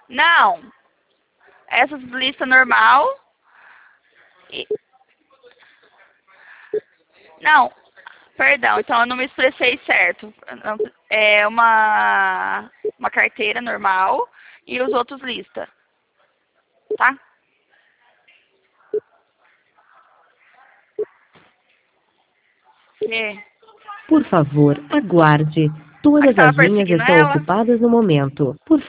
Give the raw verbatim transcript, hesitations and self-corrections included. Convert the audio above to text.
Não. Essas listas normal. E... Não. Perdão, então eu não me expressei certo. É uma, uma carteira normal e os outros lista. Tá? Que? Por favor, aguarde. A que Todas tava as linhas perseguindo estão ela? ocupadas no momento. Por